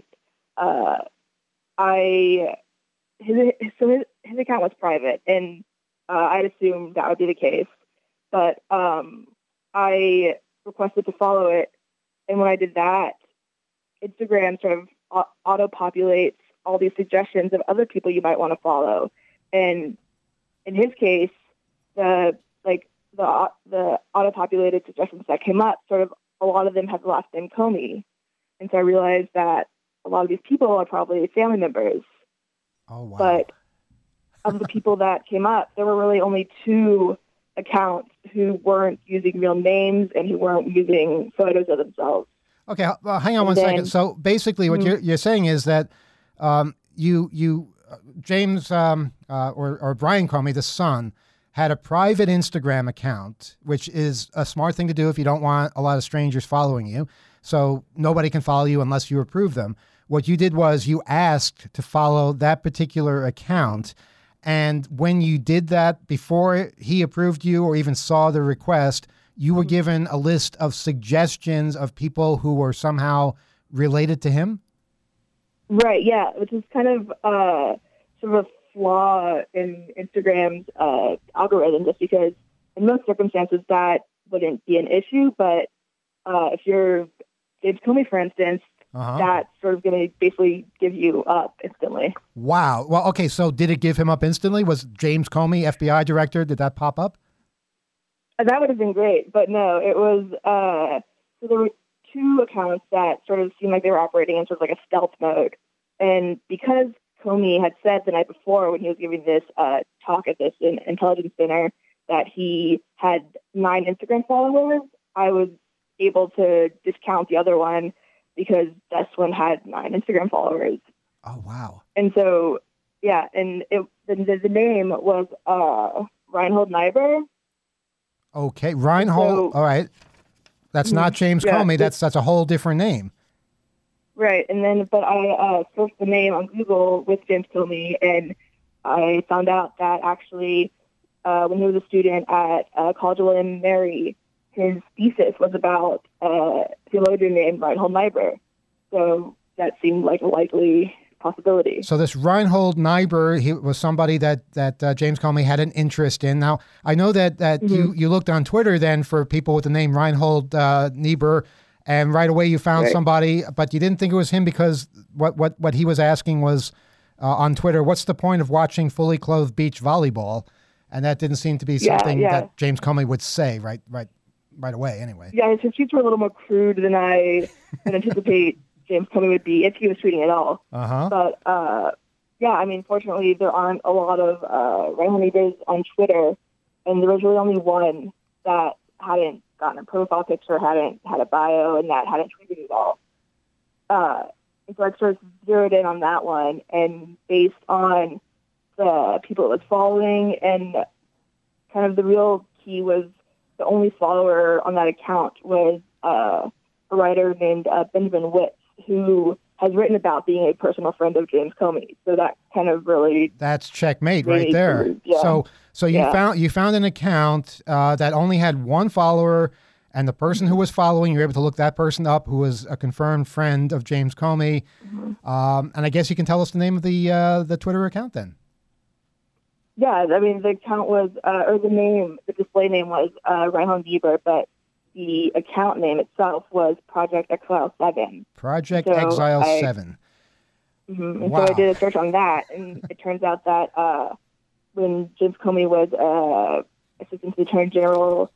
his account was private, and I'd assumed that would be the case. But I requested to follow it, and when I did that, Instagram sort of auto-populates all these suggestions of other people you might want to follow. And in his case, the auto-populated suggestions that came up, sort of a lot of them have the last name Comey. And so I realized that a lot of these people are probably family members. Oh, wow. But of the people that came up, there were really only 2 accounts who weren't using real names and who weren't using photos of themselves. Okay, hang on one second. So basically what you're saying is that James or Brian Comey, the son, had a private Instagram account, which is a smart thing to do if you don't want a lot of strangers following you. So nobody can follow you unless you approve them. What you did was you asked to follow that particular account. And when you did that, before he approved you or even saw the request, you were given a list of suggestions of people who were somehow related to him? Right, yeah, which is kind of sort of a flaw in Instagram's algorithm, just because in most circumstances that wouldn't be an issue. But if you're James Comey, for instance, that's sort of going to basically give you up instantly. Wow. Well, okay. So did it give him up instantly? Was James Comey, FBI director, did that pop up? That would have been great, but no, it was, so there were two accounts that sort of seemed like they were operating in sort of like a stealth mode. And because Comey had said the night before when he was giving this talk at this intelligence dinner that he had 9 Instagram followers, I was able to discount the other one because this one had 9 Instagram followers. Oh, wow. And so, yeah, and the name was Reinhold Niebuhr. Okay, Reinhold. So- all right. That's not James Yeah, Comey. That's a whole different name. Right, and then, but I searched the name on Google with James Comey, and I found out that actually when he was a student at College of William and Mary, his thesis was about a theologian named Reinhold Niebuhr. So that seemed like a likely possibility. So this Reinhold Niebuhr, he was somebody that James Comey had an interest in. Now, I know that you looked on Twitter then for people with the name Reinhold Niebuhr, and right away you found somebody, but you didn't think it was him because what he was asking was on Twitter, what's the point of watching fully clothed beach volleyball? And that didn't seem to be something that James Comey would say right away anyway. Yeah, his tweets were a little more crude than I would anticipate James Comey would be if he was tweeting at all. Uh-huh. But, yeah, I mean, fortunately, there aren't a lot of Reinhold Niebuhrs on Twitter, and there was really only one that hadn't gotten a profile picture, hadn't had a bio, and that hadn't tweeted at all. And so I sort of zeroed in on that one, and based on the people it was following, and kind of the real key was the only follower on that account was a writer named Benjamin Witt, who has written about being a personal friend of James Comey. So that kind of really that's checkmate right there. Proved, yeah. So you found an account that only had one follower, and the person who was following, you were able to look that person up, who was a confirmed friend of James Comey. And I guess you can tell us the name of the Twitter account then. Yeah, I mean, the account was, or the display name was Reinhold Niebuhr, but the account name itself was Project Exile 7. Project So Exile 7. And Wow. so I did a search on that, and it turns out that when James Comey was Assistant to the Attorney General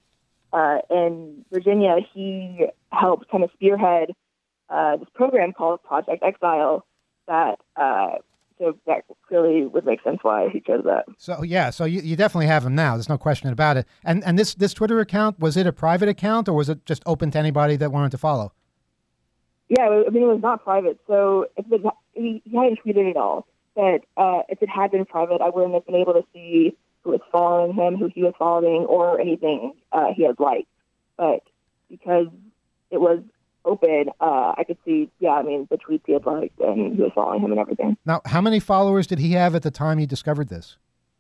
in Virginia, he helped kind of spearhead this program called Project Exile that so that clearly would make sense why he chose that. So you definitely have him now. There's no question about it. And this Twitter account, was it a private account or was it just open to anybody that wanted to follow? Yeah, I mean, it was not private, so he hadn't tweeted at all. But if it had been private, I wouldn't have been able to see who was following him, who he was following, or anything he had liked. But because it was open, I could see, the tweets he had liked and who was following him and everything. Now, how many followers did he have at the time you discovered this?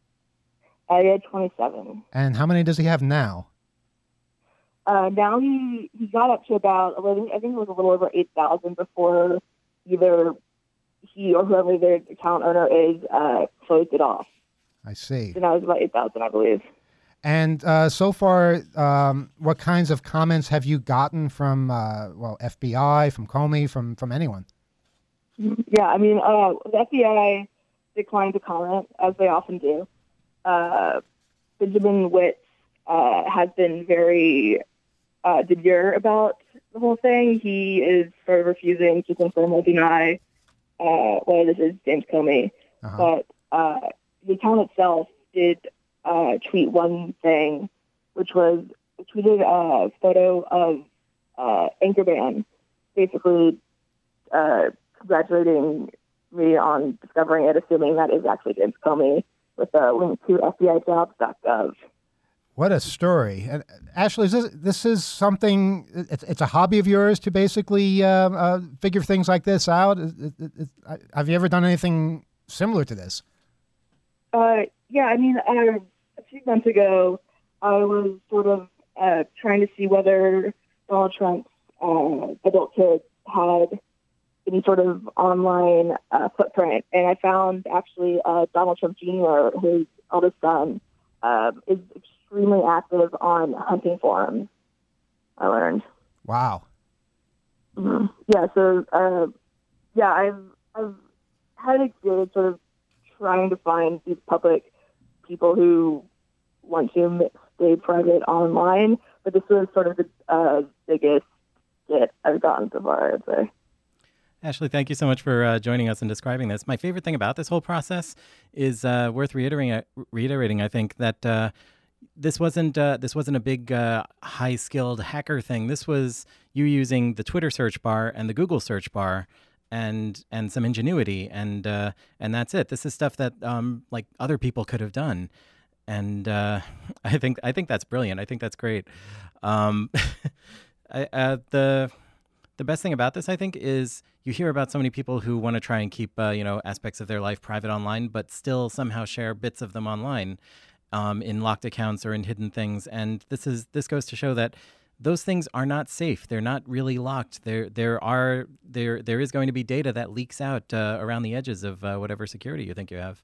He had 27. And how many does he have now? Now he got up to about, I think it was a little over 8,000 before either he or whoever the account owner is closed it off. I see. So now it's about 8,000, I believe. And so far, what kinds of comments have you gotten from, FBI, from Comey, from anyone? Yeah, I mean, the FBI declined to comment, as they often do. Benjamin Witt has been very demure about the whole thing. He is sort of refusing to confirm or deny whether this is James Comey. Uh-huh. But the account itself did tweet one thing, which was tweeted a photo of Anchorman, basically congratulating me on discovering it, assuming that is actually James Comey, with a link to FBIJobs.gov. What a story. And Ashley, this is something, it's a hobby of yours to basically figure things like this out? Have you ever done anything similar to this? Yeah, I mean, a few months ago, I was sort of trying to see whether Donald Trump's adult kids had any sort of online footprint. And I found actually Donald Trump Jr., his eldest son, is extremely active on hunting forums, I learned. Wow. Yeah. So yeah, I've had experience sort of trying to find these public people who want to stay private online, but this was sort of the biggest hit I've gotten so far, I'd say. Ashley, thank you so much for joining us and describing this. My favorite thing about this whole process is worth reiterating. I think that this wasn't a big high-skilled hacker thing. This was you using the Twitter search bar and the Google search bar and some ingenuity, and that's it. This is stuff that like other people could have done, and I think that's brilliant. I think that's great. The best thing about this, I think, is you hear about so many people who want to try and keep aspects of their life private online, but still somehow share bits of them online in locked accounts or in hidden things. And this goes to show that those things are not safe. They're not really locked. There is going to be data that leaks out around the edges of whatever security you think you have.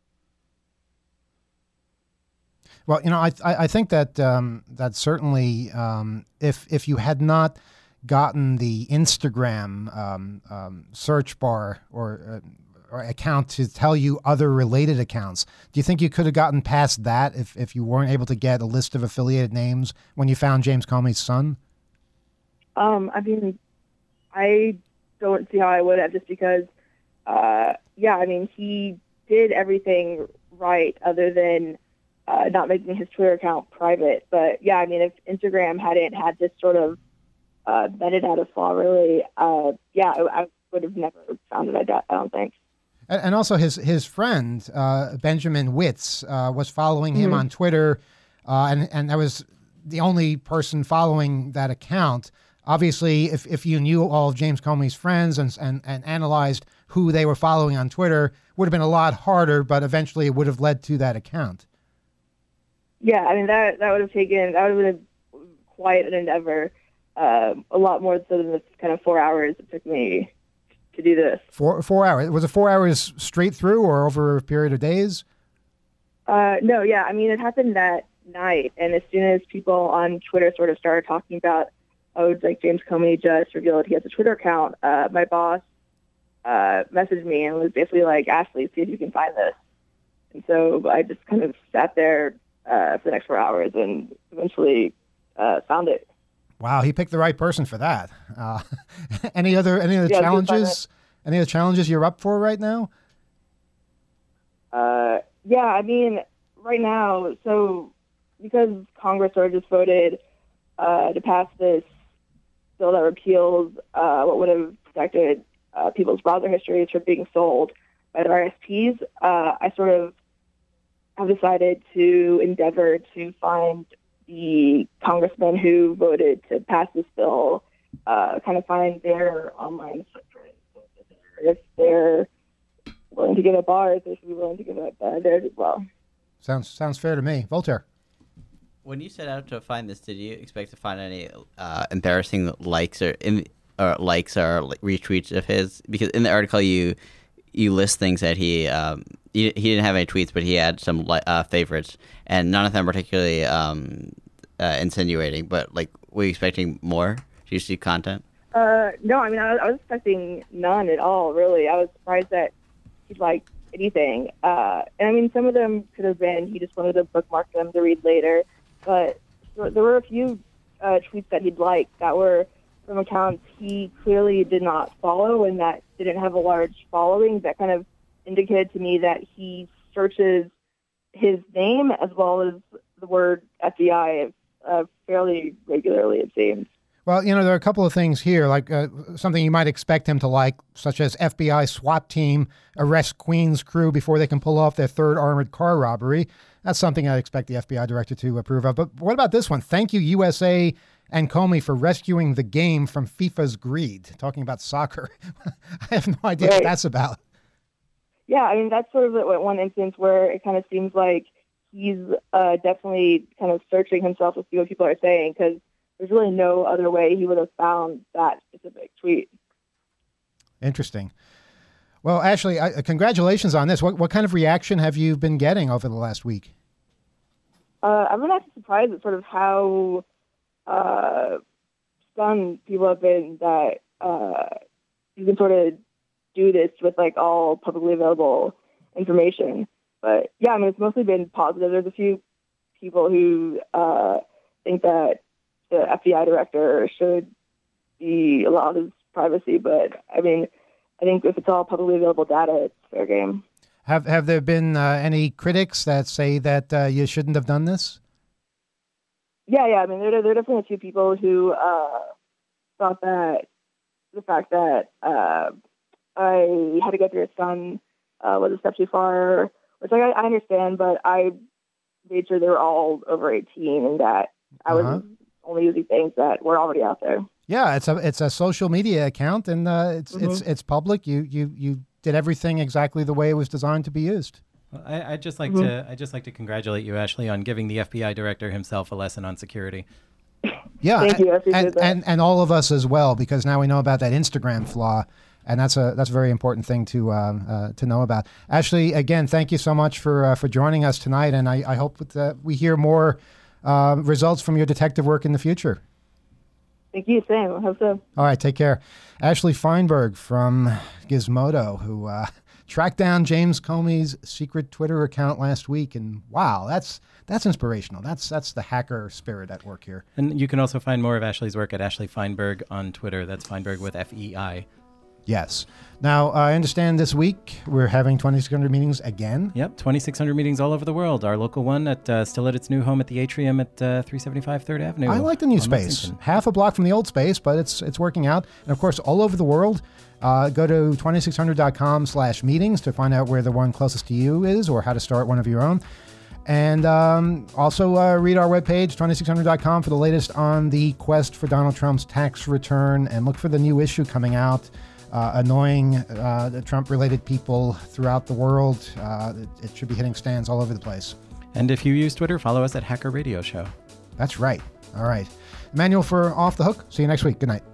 Well, I think that that certainly if you had not gotten the Instagram search bar or account to tell you other related accounts, do you think you could have gotten past that if you weren't able to get a list of affiliated names when you found James Comey's son? I mean, I don't see how I would have, just because, he did everything right other than not making his Twitter account private. But yeah, I mean, if Instagram hadn't had this sort of vetted out a flaw, really, I would have never found it. I don't think. And also his friend, Benjamin Witz, was following him on Twitter, and that was the only person following that account. Obviously, if you knew all of James Comey's friends and analyzed who they were following on Twitter, would have been a lot harder, but eventually it would have led to that account. Yeah, I mean, that would have been quite an endeavor, a lot more so than the kind of 4 hours it took me to do this. 4 hours? Was it 4 hours straight through or over a period of days? No, yeah. I mean, it happened that night, and as soon as people on Twitter sort of started talking about, it's like James Comey just revealed he has a Twitter account, my boss messaged me and was basically like, Ashley, see if you can find this. And so I just kind of sat there for the next 4 hours and eventually found it. Wow, he picked the right person for that. Any other challenges? Any other challenges you're up for right now? Yeah, I mean, right now, so because Congress sort of just voted to pass this bill that repeals what would have protected people's browser histories from being sold by their ISPs, I sort of have decided to endeavor to find the congressmen who voted to pass this bill, kind of find their online footprint. If they're willing to give up ours, they should be willing to give up theirs as well. Sounds fair to me. Voltaire. When you set out to find this, did you expect to find any embarrassing likes or retweets of his? Because in the article you list things that he didn't have any tweets, but he had some favorites, and none of them particularly insinuating. But like, were you expecting more? Did you see content? No, I mean, I was expecting none at all, really. I was surprised that he'd like anything. And I mean, some of them could have been he just wanted to bookmark them to read later. But there were a few tweets that he'd liked that were from accounts he clearly did not follow and that didn't have a large following. That kind of indicated to me that he searches his name as well as the word FBI fairly regularly, it seems. Well, there are a couple of things here, like something you might expect him to like, such as FBI SWAT team arrest Queens crew before they can pull off their third armored car robbery. That's something I expect the FBI director to approve of. But what about this one? Thank you, USA and Comey, for rescuing the game from FIFA's greed. Talking about soccer. I have no idea what that's about. Yeah, I mean, that's sort of one instance where it kind of seems like he's definitely kind of searching himself to see what people are saying, because there's really no other way he would have found that specific tweet. Interesting. Well, Ashley, congratulations on this. What kind of reaction have you been getting over the last week? I've been actually surprised at sort of how stunned people have been that you can sort of do this with like all publicly available information. But yeah, I mean, it's mostly been positive. There's a few people who think that the FBI director should be allowed his privacy, but I mean, I think if it's all publicly available data, it's fair game. Have there been any critics that say that you shouldn't have done this? Yeah. I mean, there are definitely a few people who thought that the fact that I had to go through your son was a step too far, which I understand, but I made sure they were all over 18 and that I was only using things that were already out there. Yeah, it's a social media account, and it's public. You did everything exactly the way it was designed to be used. Well, I'd just like to congratulate you, Ashley, on giving the FBI director himself a lesson on security. Yeah, Thank you. I appreciate that. And all of us as well, because now we know about that Instagram flaw, and that's a very important thing to know about. Ashley, again, thank you so much for joining us tonight, and I hope that we hear more results from your detective work in the future. Thank you, Sam. I hope so. All right, take care. Ashley Feinberg from Gizmodo, who tracked down James Comey's secret Twitter account last week, and wow, that's inspirational. That's the hacker spirit at work here. And you can also find more of Ashley's work at Ashley Feinberg on Twitter. That's Feinberg with F-E-I. Yes. Now, I understand this week we're having 2600 meetings again. Yep, 2,600 meetings all over the world. Our local one still at its new home at the Atrium at 375 3rd Avenue. I like the new space. Lexington. Half Half a block from the old space, but it's working out. And of course, all over the world, go to 2600.com/meetings to find out where the one closest to you is or how to start one of your own. And also read our webpage, 2600.com, for the latest on the quest for Donald Trump's tax return, and look for the new issue coming out. Annoying the Trump-related people throughout the world. It should be hitting stands all over the place. And if you use Twitter, follow us at Hacker Radio Show. That's right. All right. Manual for Off the Hook. See you next week. Good night.